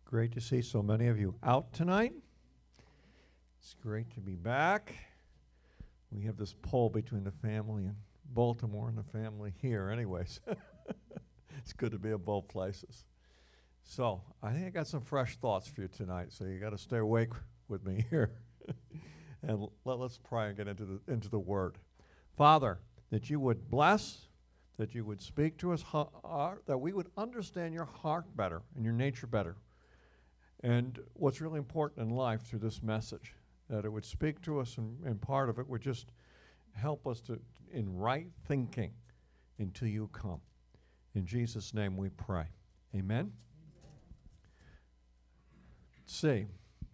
Great to see so many of you out tonight. It's great to be back. We have this pull between the family in Baltimore and the family here anyways. It's good to be in both places. So I think I got some fresh thoughts for you tonight, so you got to stay awake with me here. And let's pray and get into the Word. Father, that you would bless, that you would speak to us, that we would understand your heart better and your nature better. And what's really important in life through this message, that it would speak to us, and part of it would just help us to in right thinking until you come. In Jesus' name we pray. Amen? Let's see.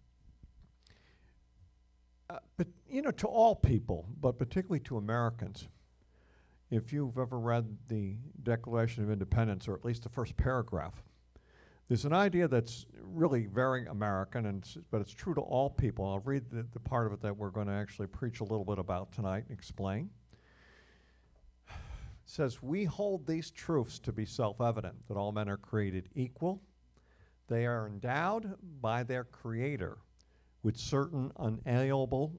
But, to all people, but particularly to Americans, if you've ever read the Declaration of Independence, or at least the first paragraph, there's an idea that's really very American, but it's true to all people. I'll read the part of it that we're going to actually preach a little bit about tonight and explain. It says, "We hold these truths to be self-evident, that all men are created equal. They are endowed by their Creator with certain unalienable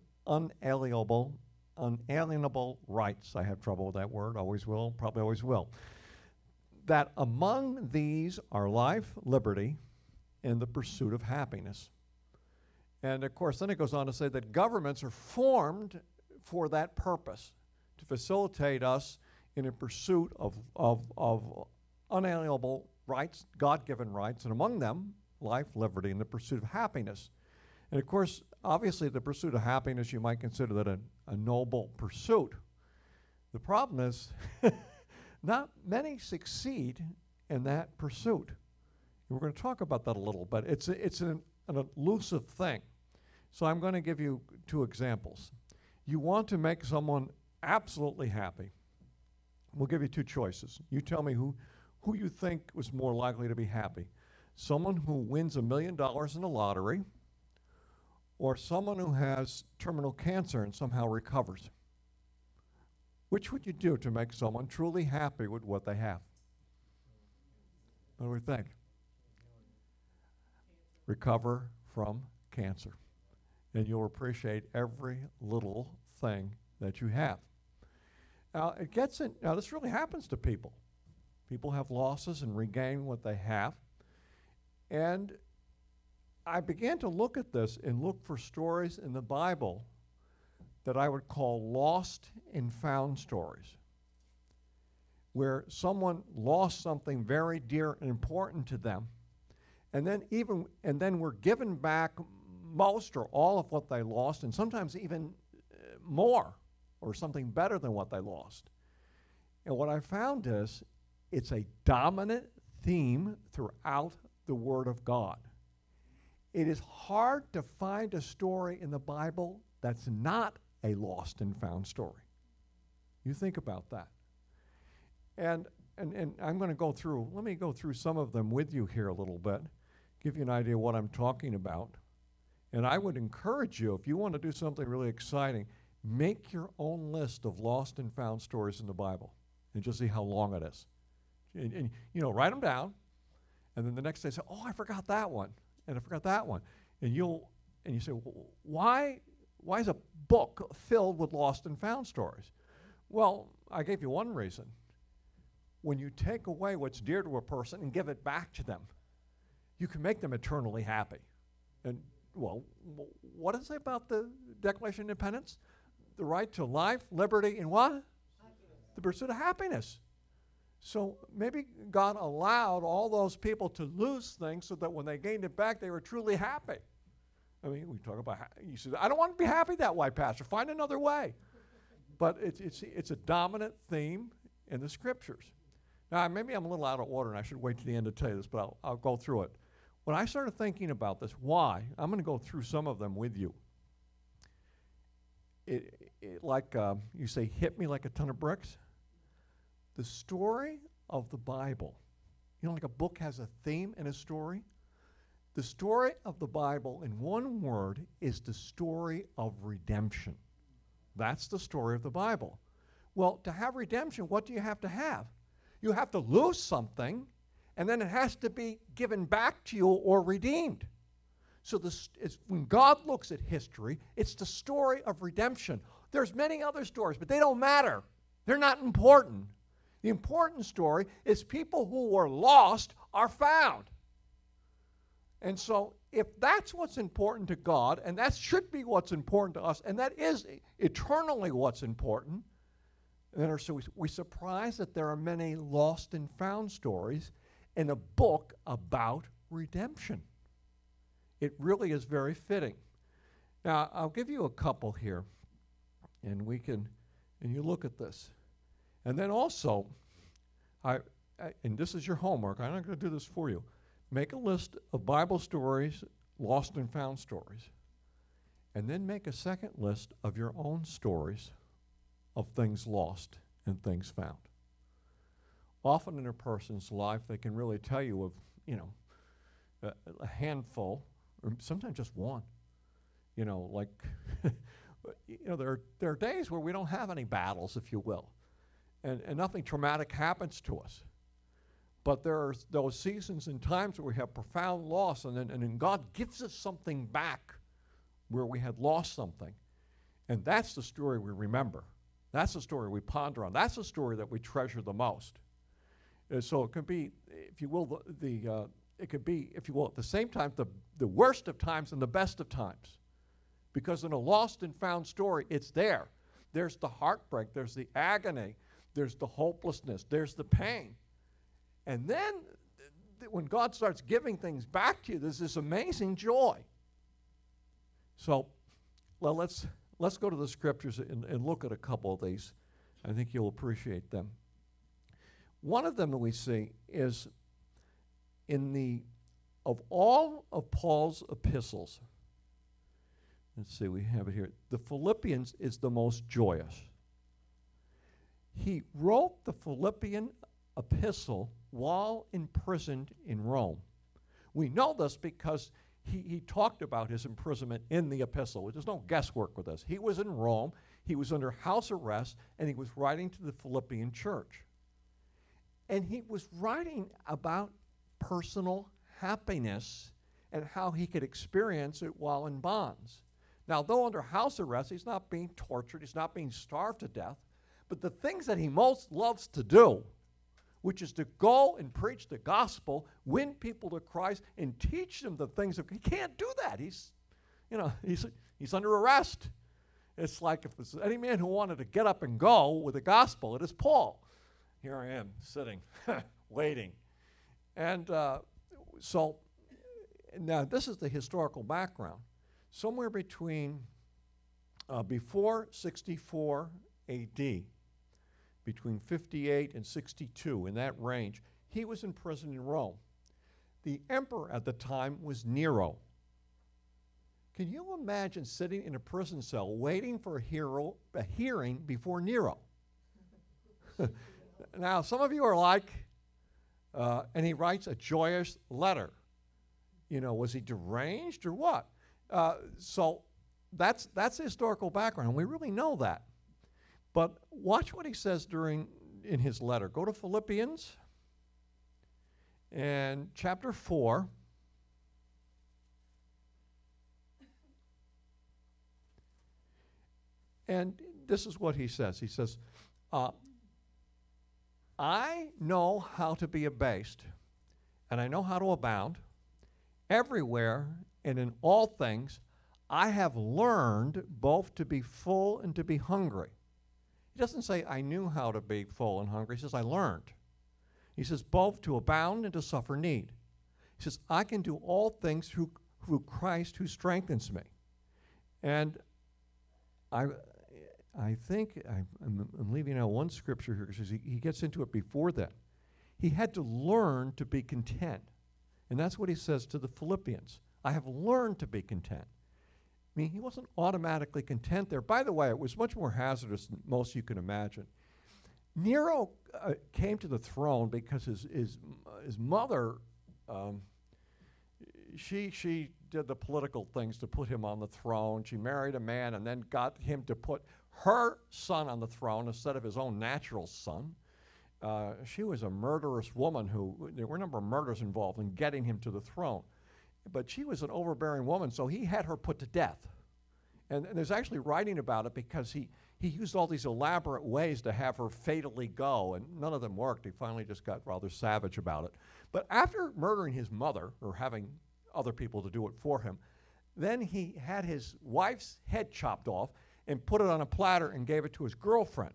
rights." I have trouble with that word, always will, probably always will. "That among these are life, liberty, and the pursuit of happiness." And of course, then it goes on to say that governments are formed for that purpose, to facilitate us in a pursuit of unalienable rights, God-given rights, and among them, life, liberty, and the pursuit of happiness. And of course, obviously, the pursuit of happiness, you might consider that a noble pursuit. The problem is, not many succeed in that pursuit. And we're going to talk about that a little, but it's an elusive thing. So I'm going to give you two examples. You want to make someone absolutely happy. We'll give you two choices. You tell me who you think was more likely to be happy. Someone who wins $1 million in the lottery, or someone who has terminal cancer and somehow recovers. Which would you do to make someone truly happy with what they have? What do we think? Recover from cancer. And you'll appreciate every little thing that you have. Now, this really happens to people. People have losses and regain what they have. And I began to look at this and look for stories in the Bible that I would call lost and found stories, where someone lost something very dear and important to them, and then were given back most or all of what they lost, and sometimes even more or something better than what they lost. And what I found is it's a dominant theme throughout the Word of God. It is hard to find a story in the Bible that's not a lost and found story. You think about that. And I'm going to let me go through some of them with you here a little bit, give you an idea of what I'm talking about. And I would encourage you, if you want to do something really exciting, make your own list of lost and found stories in the Bible and just see how long it is. And write them down, and then the next day say, "Oh, I forgot that one, and I forgot that one." And you say, well, why is a book filled with lost and found stories? Well, I gave you one reason. When you take away what's dear to a person and give it back to them, you can make them eternally happy. And, well, what does it say about the Declaration of Independence? The right to life, liberty, and what? The pursuit of happiness. So maybe God allowed all those people to lose things so that when they gained it back, they were truly happy. I mean, we talk about, you say, "I don't want to be happy that way, Pastor. Find another way." But it's a dominant theme in the Scriptures. Now, maybe I'm a little out of order, and I should wait to the end to tell you this, but I'll go through it. When I started thinking about this, why? I'm going to go through some of them with you. You say, hit me like a ton of bricks. The story of the Bible, like a book has a theme and a story. The story of the Bible, in one word, is the story of redemption. That's the story of the Bible. Well, to have redemption, what do you have to have? You have to lose something, and then it has to be given back to you or redeemed. So when God looks at history, it's the story of redemption. There's many other stories, but they don't matter. They're not important. The important story is people who were lost are found. And so if that's what's important to God, and that should be what's important to us, and that is eternally what's important, then are we surprised that there are many lost and found stories in a book about redemption. It really is very fitting. Now, I'll give you a couple here, and you look at this. And then also, and this is your homework, I'm not going to do this for you. Make a list of Bible stories, lost and found stories, and then make a second list of your own stories of things lost and things found. Often in a person's life, they can really tell you of, a handful, or sometimes just one. Like, there are days where we don't have any battles, if you will, and nothing traumatic happens to us. But there are those seasons and times where we have profound loss, and then God gives us something back where we had lost something. And that's the story we remember. That's the story we ponder on. That's the story that we treasure the most. So it can be, if you will, it could be, if you will, at the same time, the worst of times and the best of times. Because in a lost and found story, it's there. There's the heartbreak, there's the agony, there's the hopelessness, there's the pain. And then when God starts giving things back to you, there's this amazing joy. So let's go to the scriptures and look at a couple of these. I think you'll appreciate them. One of them that we see is of all of Paul's epistles, let's see, we have it here. The Philippians is the most joyous. He wrote the Philippian epistle while imprisoned in Rome. We know this because he talked about his imprisonment in the epistle. There's no guesswork with this. He was in Rome, he was under house arrest, and he was writing to the Philippian church. And he was writing about personal happiness and how he could experience it while in bonds. Now, though under house arrest, he's not being tortured, he's not being starved to death, but the things that he most loves to do, which is to go and preach the gospel, win people to Christ, and teach them the things he can't do that. He's under arrest. It's like if there's any man who wanted to get up and go with the gospel, it is Paul. Here I am, sitting, waiting. And so now this is the historical background. Somewhere between before 64 AD, between 58 and 62, in that range, he was in prison in Rome. The emperor at the time was Nero. Can you imagine sitting in a prison cell waiting for a hearing before Nero? Now, some of you are like, and he writes a joyous letter. Was he deranged or what? So that's the historical background, and we really know that. But watch what he says in his letter. Go to Philippians and chapter 4. And this is what he says. He says, I know how to be abased, and I know how to abound. Everywhere and in all things, I have learned both to be full and to be hungry. He doesn't say, I knew how to be full and hungry. He says, I learned. He says, both to abound and to suffer need. He says, I can do all things through Christ who strengthens me. And I think I'm leaving out one scripture here because he gets into it before that. He had to learn to be content. And that's what he says to the Philippians. I have learned to be content. I mean, he wasn't automatically content there. By the way, it was much more hazardous than most you can imagine. Nero came to the throne because his mother, she did the political things to put him on the throne. She married a man and then got him to put her son on the throne instead of his own natural son. She was a murderous woman there were a number of murders involved in getting him to the throne. But she was an overbearing woman, so he had her put to death. And there's actually writing about it because he used all these elaborate ways to have her fatally go, and none of them worked. He finally just got rather savage about it. But after murdering his mother, or having other people to do it for him, then he had his wife's head chopped off and put it on a platter and gave it to his girlfriend.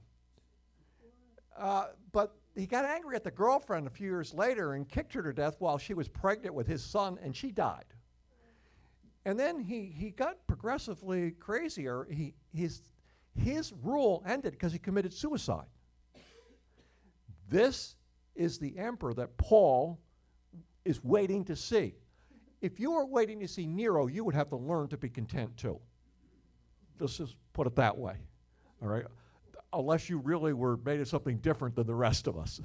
But he got angry at the girlfriend a few years later and kicked her to death while she was pregnant with his son, and she died. And then he got progressively crazier. His rule ended because he committed suicide. This is the emperor that Paul is waiting to see. If you were waiting to see Nero, you would have to learn to be content too. Let's just put it that way, all right? Unless you really were made of something different than the rest of us.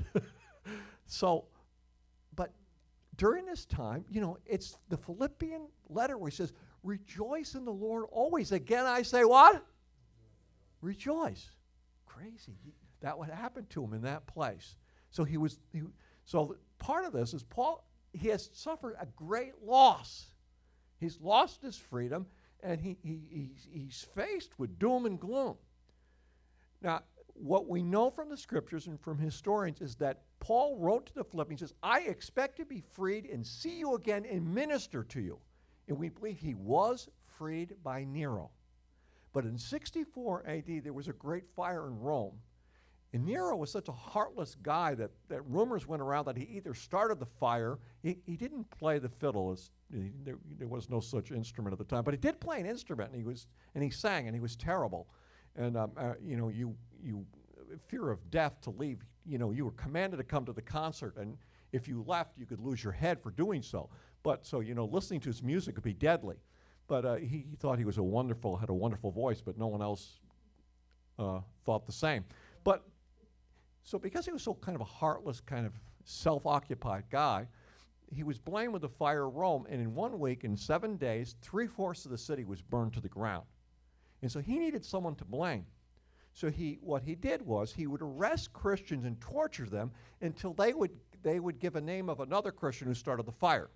But during this time, it's the Philippian letter where he says, rejoice in the Lord always. Again, I say what? Rejoice. Crazy. That would happen to him in that place. So part of this is Paul, he has suffered a great loss. He's lost his freedom, and he's faced with doom and gloom. Now, what we know from the scriptures and from historians is that Paul wrote to the Philippians, says, I expect to be freed and see you again and minister to you. And we believe he was freed by Nero. But in 64 AD, there was a great fire in Rome. And Nero was such a heartless guy that rumors went around that he either started the fire, he didn't play the fiddle, there was no such instrument at the time, but he did play an instrument, and he sang, and he was terrible. And you fear of death to leave. You were commanded to come to the concert, and if you left, you could lose your head for doing so. But listening to his music could be deadly. But he thought he was had a wonderful voice, but no one else thought the same. But so because he was so kind of a heartless, kind of self-occupied guy, he was blamed with the fire of Rome, and in 1 week, in 7 days, 3/4 of the city was burned to the ground. And so he needed someone to blame. So what he did was he would arrest Christians and torture them until they would give a name of another Christian who started the fire.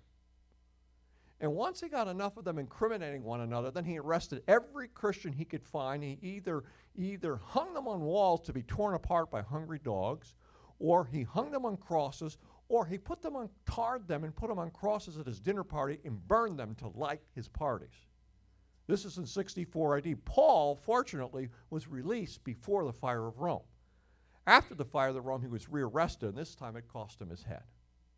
And once he got enough of them incriminating one another, then he arrested every Christian he could find. He either hung them on walls to be torn apart by hungry dogs, or he hung them on crosses, or he tarred them and put them on crosses at his dinner party and burned them to light his parties. This is in 64 AD. Paul, fortunately, was released before the fire of Rome. After the fire of Rome, he was rearrested, and this time it cost him his head.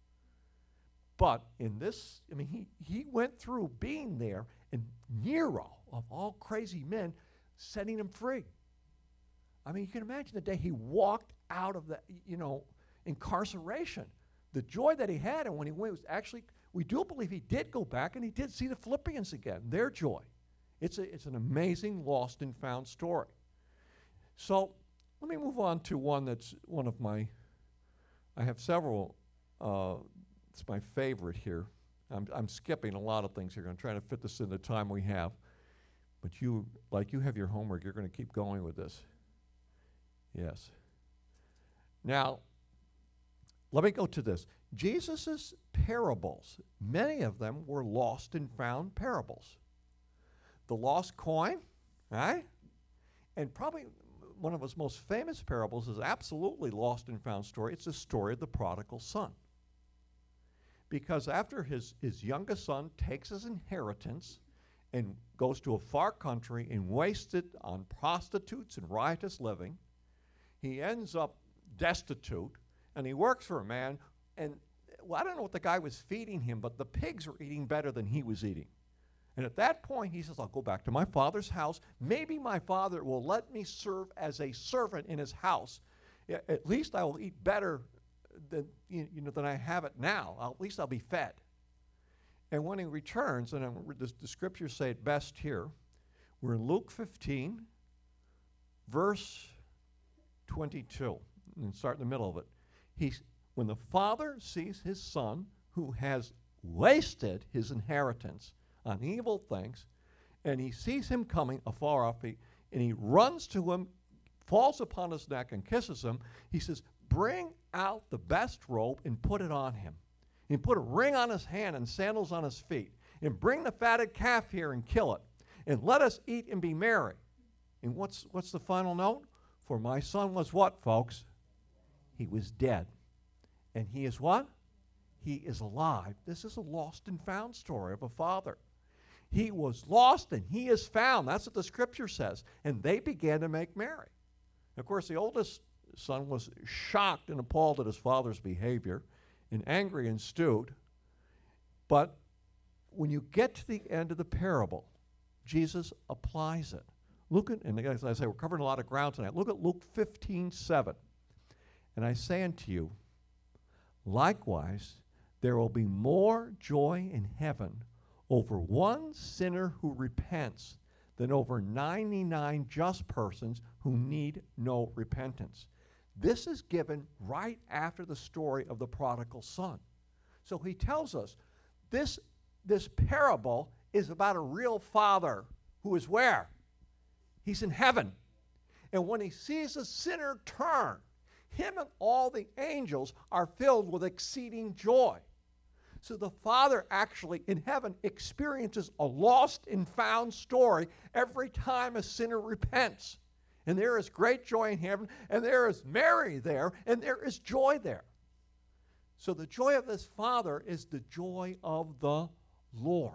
But in this, he went through being there, and Nero, of all crazy men, setting him free. You can imagine the day he walked out of the, incarceration, the joy that he had, and when he went, was actually, we do believe he did go back, and he did see the Philippians again, their joy. It's an amazing lost and found story. So let me move on to one that's I have several, it's my favorite here. I'm skipping a lot of things here. I'm trying to fit this in the time we have. But you have your homework, you're going to keep going with this. Yes. Now, let me go to this. Jesus' parables, many of them were lost and found parables. The lost coin, right? And probably one of his most famous parables is absolutely lost and found story. It's the story of the prodigal son. Because after his youngest son takes his inheritance and goes to a far country and wastes it on prostitutes and riotous living, he ends up destitute, and he works for a man, and I don't know what the guy was feeding him, but the pigs were eating better than he was eating. And at that point, he says, I'll go back to my father's house. Maybe my father will let me serve as a servant in his house. At least I will eat better than I have it now. At least I'll be fed. And when he returns, and the scriptures say it best here, we're in Luke 15, verse 22, and start in the middle of it. When the father sees his son who has wasted his inheritance on evil things, and he sees him coming afar off, and he runs to him, falls upon his neck and kisses him, he says, bring out the best robe and put it on him. And put a ring on his hand and sandals on his feet. And bring the fatted calf here and kill it. And let us eat and be merry. And what's the final note? For my son was what, folks? He was dead. And he is what? He is alive. This is a lost and found story of a father. He was lost and he is found. That's what the scripture says. And they began to make merry. Of course, the oldest son was shocked and appalled at his father's behavior and angry and stewed. But when you get to the end of the parable, Jesus applies it. Look at, and as I say, we're covering a lot of ground tonight. Look at Luke 15:7. And I say unto you, likewise, there will be more joy in heaven over one sinner who repents than over 99 just persons who need no repentance. This is given right after the story of the prodigal son. So he tells us this parable is about a real father who is where? He's in heaven. And when he sees a sinner turn, him and all the angels are filled with exceeding joy. So the Father actually in heaven experiences a lost and found story every time a sinner repents. And there is great joy in heaven, and there is Mary there, and there is joy there. So the joy of this Father is the joy of the Lord.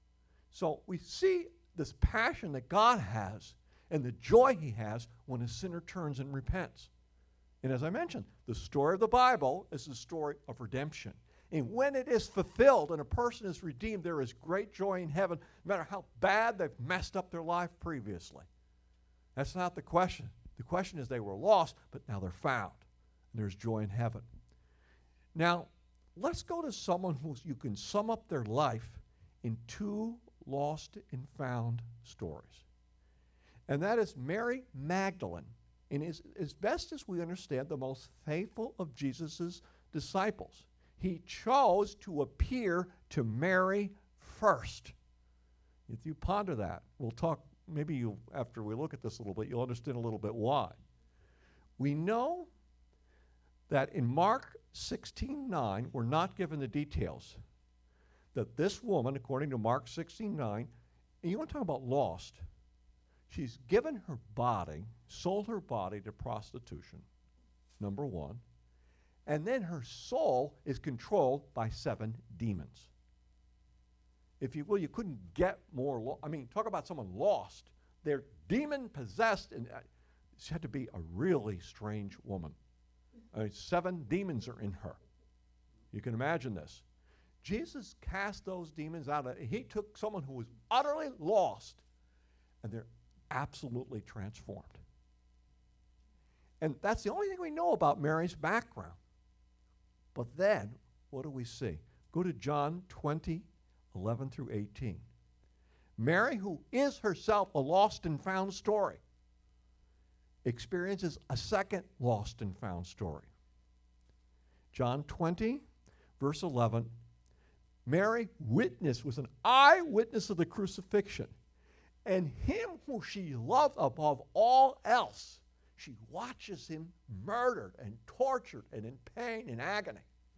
So we see this passion that God has and the joy he has when a sinner turns and repents. And as I mentioned, the story of the Bible is the story of redemption. And when it is fulfilled and a person is redeemed, there is great joy in heaven, no matter how bad they've messed up their life previously. That's not the question. The question is they were lost, but now they're found. And there's joy in heaven. Now, let's go to someone who you can sum up their life in two lost and found stories. And that is Mary Magdalene, and is, as best as we understand, the most faithful of Jesus' disciples. He chose to appear to Mary first. If you ponder that, we'll talk, maybe after we look at this a little bit, you'll understand a little bit why. We know that in Mark 16:9, we're not given the details, that this woman, according to Mark 16:9, and you want to talk about lost, she's given her body, sold her body to prostitution, number one. And then her soul is controlled by 7 demons. If you will, you couldn't get more, talk about someone lost. They're demon-possessed, and she had to be a really strange woman. 7 demons are in her. You can imagine this. Jesus cast those demons out. He took someone who was utterly lost, and they're absolutely transformed. And that's the only thing we know about Mary's background. But then, what do we see? Go to John 20:11 through 18. Mary, who is herself a lost and found story, experiences a second lost and found story. John 20, verse 11, Mary was an eyewitness of the crucifixion. And him who she loved above all else, she watches him murdered and tortured and in pain and agony.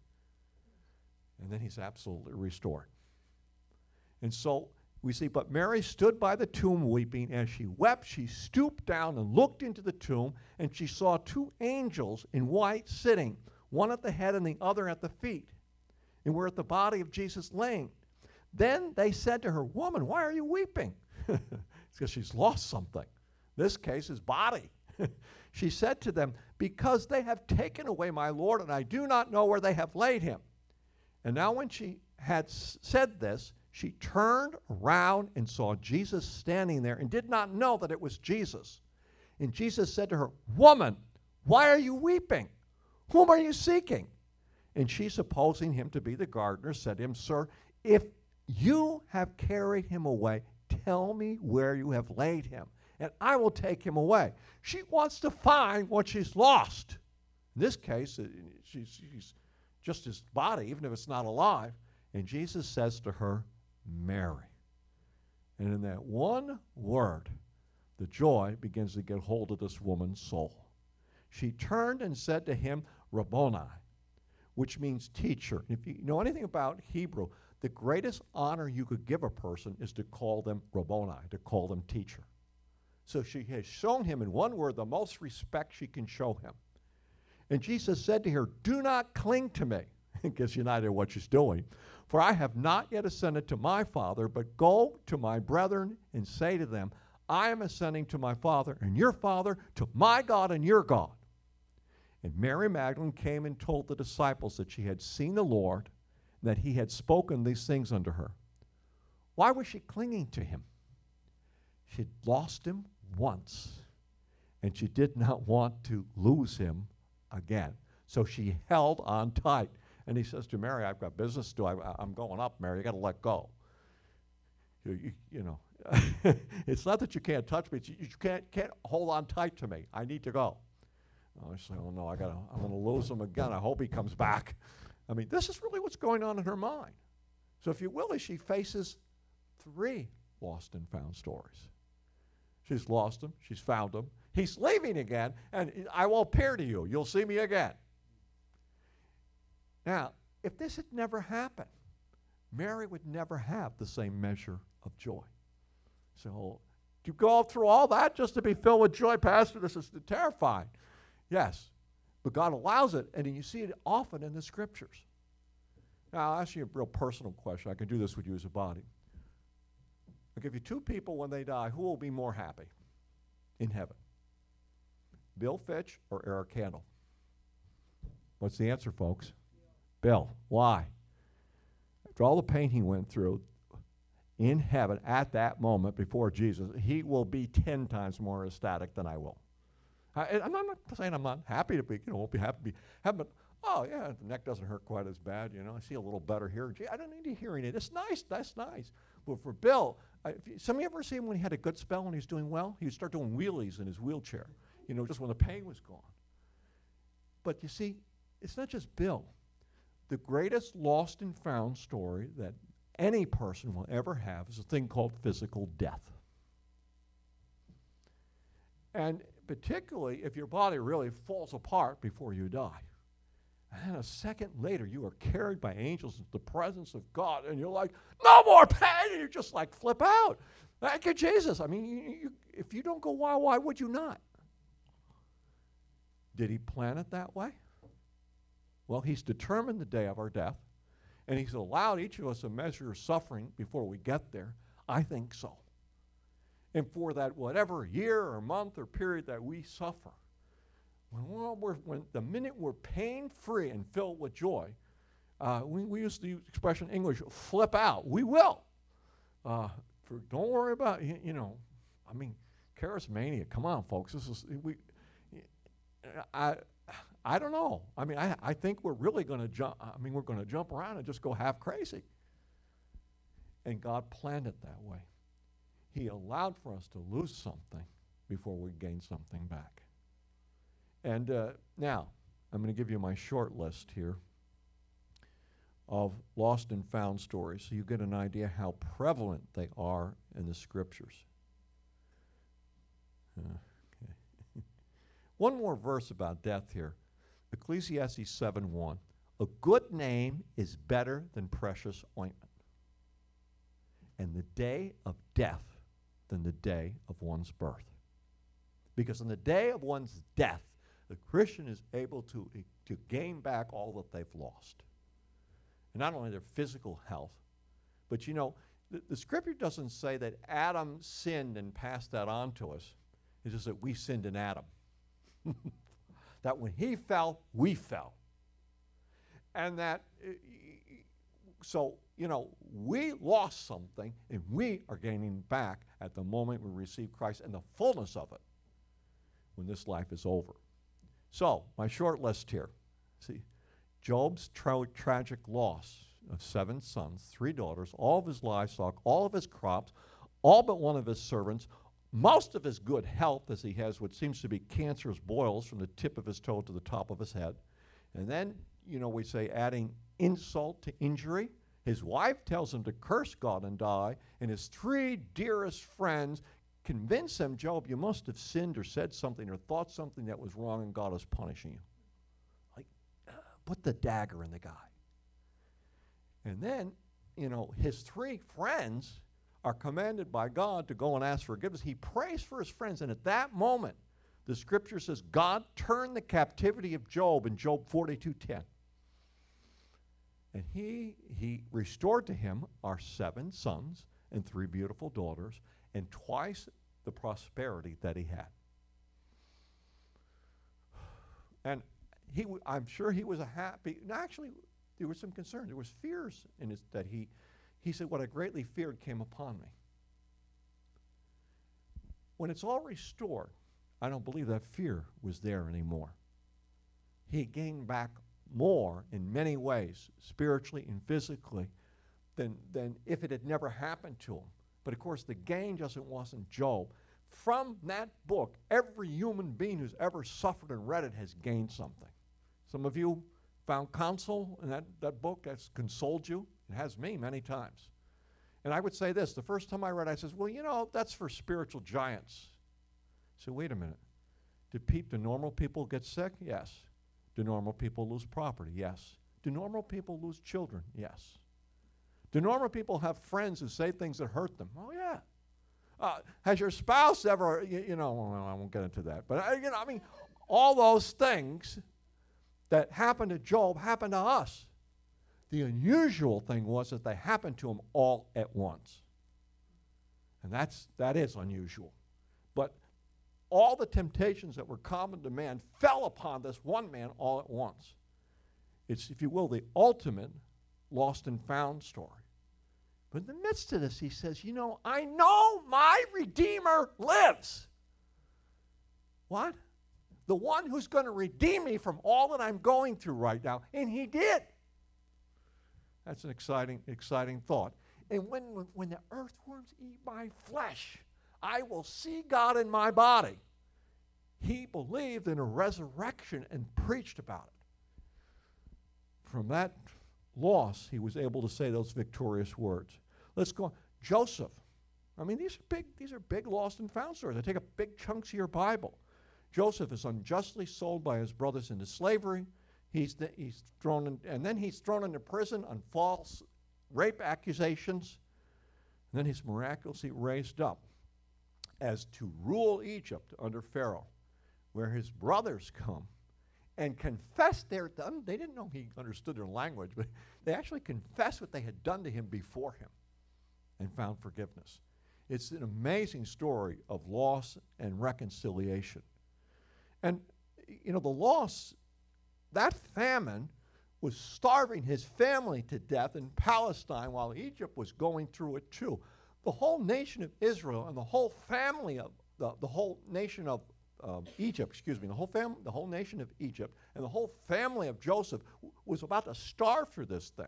And then he's absolutely restored. And so we see, but Mary stood by the tomb weeping. As she wept, she stooped down and looked into the tomb, and she saw 2 angels in white sitting, one at the head and the other at the feet, and were at the body of Jesus laying. Then they said to her, "Woman, why are you weeping?" It's because she's lost something. This case is body. She said to them, "Because they have taken away my Lord, and I do not know where they have laid him." And now when she had said this, she turned around and saw Jesus standing there and did not know that it was Jesus. And Jesus said to her, "Woman, why are you weeping? Whom are you seeking?" And she, supposing him to be the gardener, said to him, "Sir, if you have carried him away, tell me where you have laid him, and I will take him away." She wants to find what she's lost. In this case, she's just his body, even if it's not alive. And Jesus says to her, "Mary." And in that one word, the joy begins to get hold of this woman's soul. She turned and said to him, Rabboni, which means teacher. If you know anything about Hebrew, the greatest honor you could give a person is to call them Rabboni, to call them teacher. So she has shown him, in one word, the most respect she can show him. And Jesus said to her, do not cling to me. It gives you an idea of what she's doing. For I have not yet ascended to my Father, but go to my brethren and say to them, I am ascending to my Father and your Father, to my God and your God. And Mary Magdalene came and told the disciples that she had seen the Lord, and that he had spoken these things unto her. Why was she clinging to him? She had lost him once, and she did not want to lose him again. So she held on tight. And he says to Mary, I've got business to do. I'm going up, Mary. You got to let go. You know, it's not that you can't touch me. You can't hold on tight to me. I need to go. I say, oh no, I'm going to lose him again. I hope he comes back. I mean, this is really what's going on in her mind. So if you will, as she faces 3 lost and found stories. She's lost him. She's found him. He's leaving again, and I will appear to you. You'll see me again. Now, if this had never happened, Mary would never have the same measure of joy. So, do you go through all that just to be filled with joy? Pastor, this is terrifying. Yes, but God allows it, and you see it often in the Scriptures. Now, I'll ask you a real personal question. I can do this with you as a body. I'll give you 2 people when they die. Who will be more happy in heaven? Bill Fitch or Eric Candle? What's the answer, folks? Bill. Why? After all the pain he went through in heaven at that moment before Jesus, he will be 10 times more ecstatic than I will. I'm not saying I'm not happy to be, won't be happy to be heaven, but oh yeah, the neck doesn't hurt quite as bad, I see a little better here. Gee, I don't need a hearing aid. It's nice, that's nice. But for Bill, some of you ever see him when he had a good spell and he's doing well? He would start doing wheelies in his wheelchair, just when the pain was gone. But you see, it's not just Bill. The greatest lost and found story that any person will ever have is a thing called physical death. And particularly if your body really falls apart before you die. And then a second later, you are carried by angels into the presence of God, and you're like, no more pain! And you just like flip out. Thank you, Jesus. I mean, if you don't go, why would you not? Did he plan it that way? Well, he's determined the day of our death, and he's allowed each of us a measure of suffering before we get there. I think so. And for that whatever year or month or period that we suffer, when the minute we're pain-free and filled with joy, we use the expression in English, flip out. We will. Don't worry about, charismania. Come on, folks. I don't know. I think we're really going to jump. We're going to jump around and just go half crazy. And God planned it that way. He allowed for us to lose something before we gain something back. And now, I'm going to give you my short list here of lost and found stories so you get an idea how prevalent they are in the Scriptures. Okay. One more verse about death here. Ecclesiastes 7:1. A good name is better than precious ointment, and the day of death than the day of one's birth. Because on the day of one's death, the Christian is able to gain back all that they've lost. And not only their physical health, but the Scripture doesn't say that Adam sinned and passed that on to us. It's just that we sinned in Adam. That when he fell, we fell. And that, we lost something, and we are gaining back at the moment we receive Christ and the fullness of it when this life is over. So, my short list here. See, Job's tragic loss of 7 sons, 3 daughters, all of his livestock, all of his crops, all but one of his servants, most of his good health, as he has what seems to be cancerous boils from the tip of his toe to the top of his head. And then, we say adding insult to injury. His wife tells him to curse God and die, and his 3 dearest friends convince him, Job, you must have sinned or said something or thought something that was wrong, and God is punishing you. put the dagger in the guy. And then, his 3 friends are commanded by God to go and ask forgiveness. He prays for his friends, and at that moment, the scripture says God turned the captivity of Job in Job 42:10. And he restored to him our 7 sons and 3 beautiful daughters, and twice the prosperity that he had. And I'm sure he was a happy. Actually, there was some concern. There was fears in his that he said, "What I greatly feared came upon me." When it's all restored, I don't believe that fear was there anymore. He gained back more in many ways, spiritually and physically, than if it had never happened to him. But of course, the gain just wasn't Job. From that book, every human being who's ever suffered and read it has gained something. Some of you found counsel in that book that's consoled you. It has me many times. And I would say this, the first time I read it, I says, well, that's for spiritual giants. So wait a minute. Do normal people get sick? Yes. Do normal people lose property? Yes. Do normal people lose children? Yes. Do normal people have friends who say things that hurt them? Oh, yeah. Has your spouse ever, well, I won't get into that. But, all those things that happened to Job happened to us. The unusual thing was that they happened to him all at once. And that is unusual. But all the temptations that were common to man fell upon this one man all at once. It's, if you will, the ultimate lost and found story. But in the midst of this, he says, I know my Redeemer lives. What? The one who's going to redeem me from all that I'm going through right now. And he did. That's an exciting thought. And when the earthworms eat my flesh, I will see God in my body. He believed in a resurrection and preached about it. From that loss, he was able to say those victorious words. Let's go on. Joseph. These are big lost and found stories. They take up big chunks of your Bible. Joseph is unjustly sold by his brothers into slavery. He's thrown into prison on false rape accusations. And then he's miraculously raised up as to rule Egypt under Pharaoh, where his brothers come and confess they didn't know he understood their language, but they actually confessed what they had done to him before him and found forgiveness. It's an amazing story of loss and reconciliation. And, the loss, that famine was starving his family to death in Palestine while Egypt was going through it too. The whole nation of Israel and the whole family of the whole nation of Egypt, the whole nation of Egypt and the whole family of Joseph was about to starve through this thing.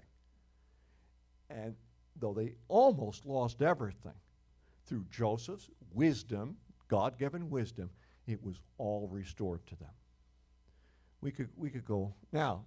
And though they almost lost everything, through Joseph's wisdom, God-given wisdom, it was all restored to them. We could go now.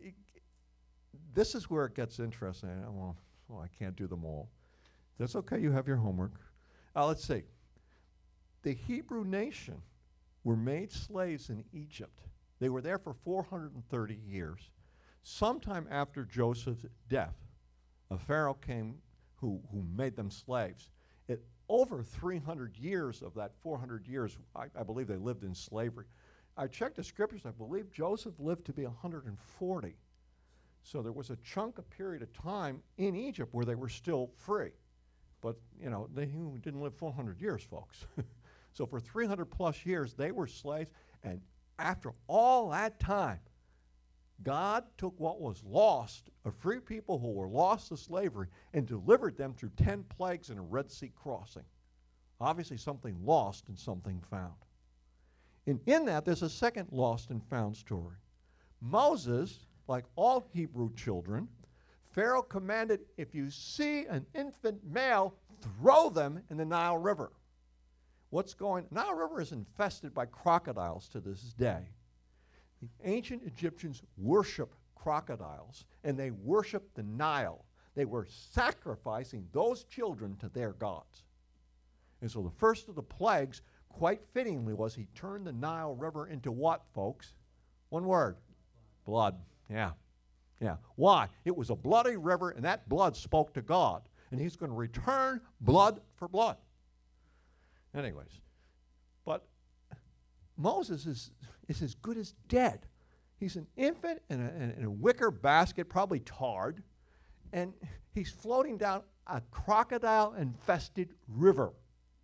This is where it gets interesting. I can't do them all. That's okay. You have your homework. Let's see. The Hebrew nation were made slaves in Egypt. They were there for 430 years. Sometime after Joseph's death, a Pharaoh came who made them slaves. Over 300 years of that 400 years, I believe they lived in slavery. I checked the scriptures. I believe Joseph lived to be 140. So there was a period of time in Egypt where they were still free. But, they didn't live 400 years, folks. So for 300 plus years, they were slaves. And after all that time, God took what was lost of free people who were lost to slavery and delivered them through 10 plagues and a Red Sea crossing. Obviously something lost and something found. And in that, there's a second lost and found story. Moses, like all Hebrew children, Pharaoh commanded, if you see an infant male, throw them in the Nile River. Nile River is infested by crocodiles to this day. The ancient Egyptians worshiped crocodiles, and they worshiped the Nile. They were sacrificing those children to their gods. And so the first of the plagues, quite fittingly, was he turned the Nile River into what, folks? One word. Blood. Yeah, Yeah. Why? It was a bloody river, and that blood spoke to God. And he's going to return blood for blood. Anyways, but Moses is as good as dead. He's an infant in a wicker basket, probably tarred, and he's floating down a crocodile-infested river.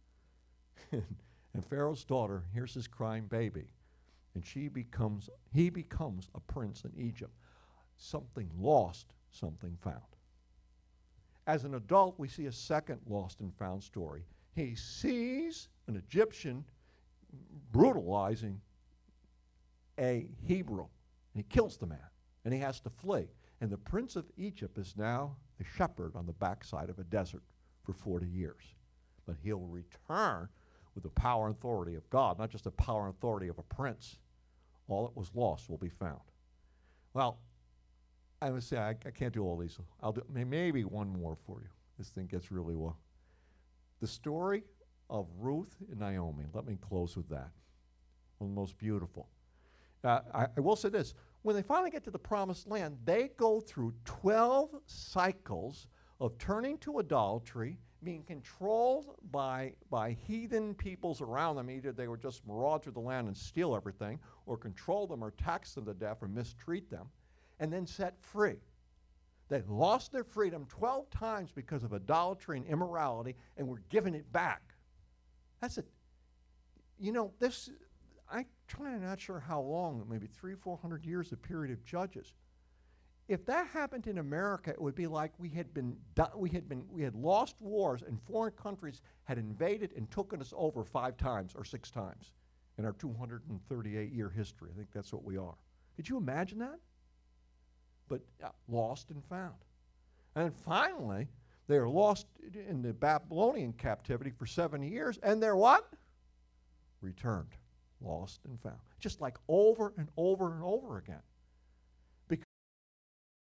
And Pharaoh's daughter hears his crying baby, and he becomes a prince in Egypt. Something lost, something found. As an adult, we see a second lost and found story. He sees an Egyptian brutalizing a Hebrew, and he kills the man, and he has to flee. And the prince of Egypt is now a shepherd on the backside of a desert for 40 years. But he'll return with the power and authority of God, not just the power and authority of a prince. All that was lost will be found. Well, I would say I can't do all these. I'll do maybe one more for you. This thing gets really well. The story of Ruth and Naomi. Let me close with that. One of the most beautiful. I will say this. When they finally get to the promised land, they go through 12 cycles of turning to idolatry, being controlled by heathen peoples around them. Either they would just maraud through the land and steal everything, or control them or tax them to death or mistreat them, and then set free. They lost their freedom 12 times because of idolatry and immorality, and were given it back. That's it. You know, this, I'm not sure how long, maybe 300-400 years, the period of Judges. If that happened in America, it would be like we had lost wars, and foreign countries had invaded and taken us over 5 times or 6 times in our 238-year history. I think that's what we are. Could you imagine that? But lost and found. And then finally, they are lost in the Babylonian captivity for 70 years, and they're what? Returned. Lost and found. Just like over and over and over again.